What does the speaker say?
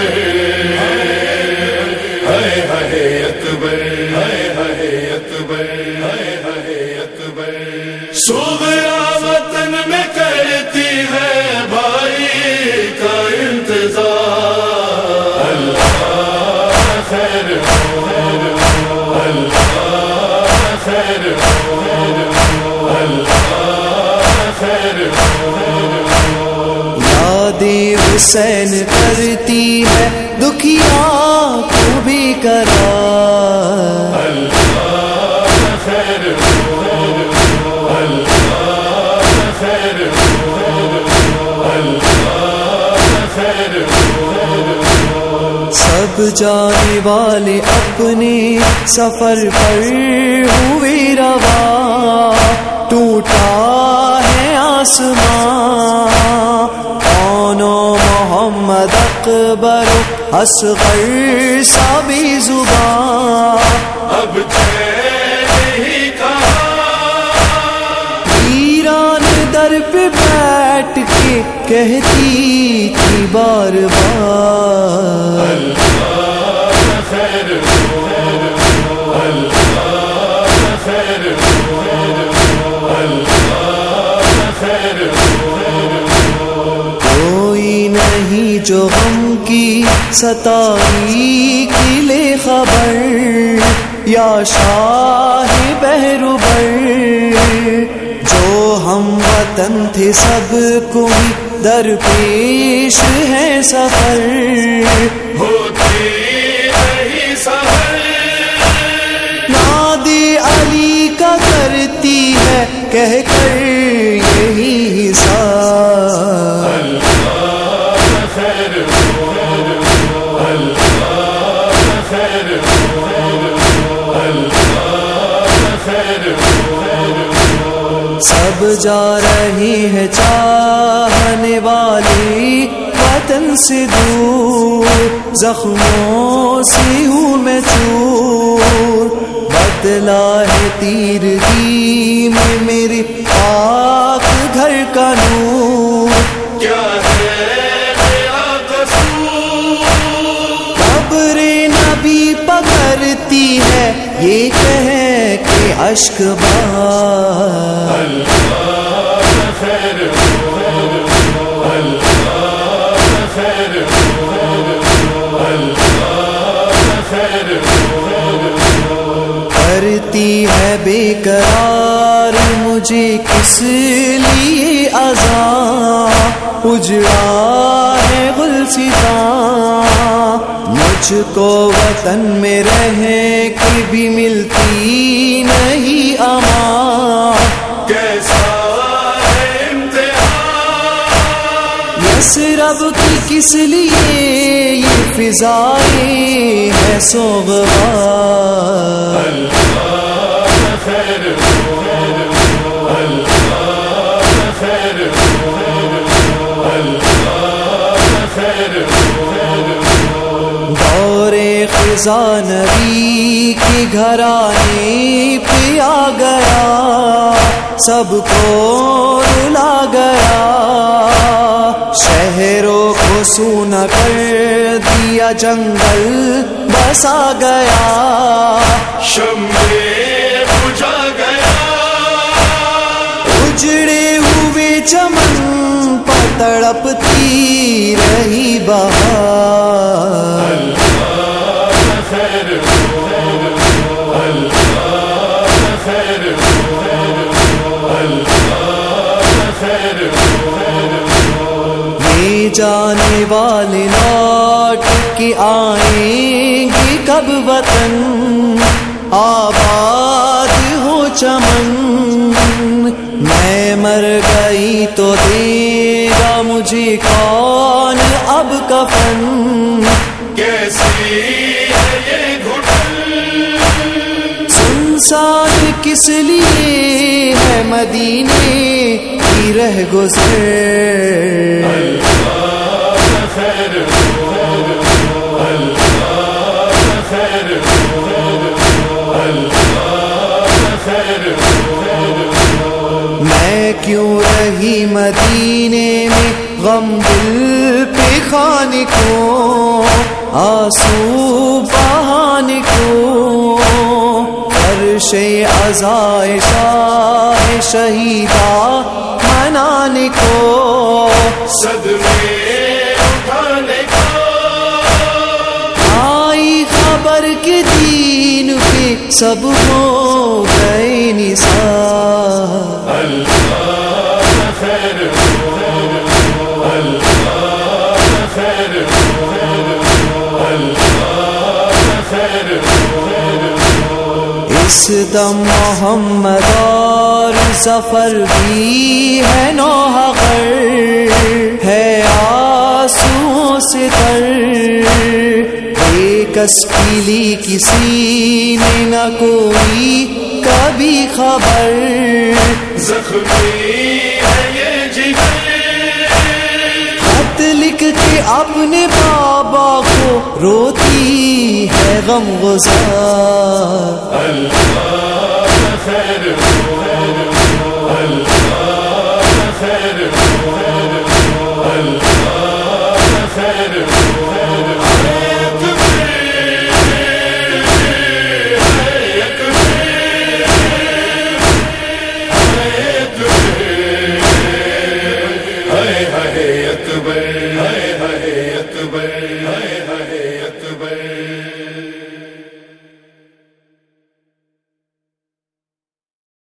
صغرا وطن میں کرتی ہے بھائی کا انتظار، اللہ خیر اللہ خیر اللہ خیر، یاد حسین کرتی ہے دکھیا کو بھی قرار، اللہ خیر سب جانے والے اپنے سفر پر ہوئے رواں، ٹوٹا ہے آسمان، کون محمد اکبر اصغر سا بھی زبان، اب چین ہی کہاں ایران در پہ بیٹھ کے کہتی تھی بار بار، اللہ خیر اللہ خیر اللہ خیر، کوئی نہیں جو غم کی ستائی کی لے خبر، یا شاہ بہروبر، جو ہم وطن تھے سب کو درپیش ہے سفر، ہوتی نہیں سفر، نادی علی کا کرتی ہے کہہ کر یہی حساب، اللہ خیر اللہ خیر اللہ خیر، سب جا رہی ہے چاہنے والی وطن سے دور، زخموں سے ہوں میں چور، بدلا ہے تیرگی میں میرے پاک گھر کا نور، کیا ہے میرا قصور، قبر نبی پکڑتی ہے یہ کہہ کے اشک بار، اللہ خیر اللہ خیر اللہ خیر، کرتی ہے بے قرار مجھے کس لیے اذاں، اجڑا ہے گلستاں، مجھ کو وطن میں رہ کے بھی ملتی نہیں امان، کیسا ہے امتحان، یثرب کی کس لیے یہ فضائیں ہے سوگوار، اللہ خیر اللہ خیر اللہ خیر، دور خزاں نبی کے گھرانے پہ آ گیا، سب کو رلا گیا، شہروں کو سونا کر دیا جنگل بسا گیا، شمع بجھا گیا، اجڑے ہوئے چمن پر تڑپتی رہی بہار، اللہ خیر اللہ خیر اللہ خیر، یہ جانے والے لوٹ کے آئیں گے کب وطن، آباد ہو چمن، میں مر گئی تو دے گا مجھے کون اب کفن، کیسی ہے یہ گھٹن، سنسان کس لیے ہے مدینے کی رہ گزر، اللہ خیر اللہ خیر اللہ خیر، میں کیوں رہی مدینے میں غم دل پہ خانے کو آنسو بہانے کو عرش عزائے شاہ شہیدہ منانے کو صدمے اٹھانے کو آئی خبر کے دین پہ سب ہو گئے نثار اللہ خیر اللہ خیر اللہ خیر اس دم محمد اور ظفر بھی ہے نوحہ غر ہے آنسوؤں سے تر ایک اسکیلی کسی نے نہ کوئی کبھی خبر زخمی ہے یہ جگر خط لکھ کے اپنے بابا کو روتی ہے غم گزار اللہ خیر اللہ خیر اللہ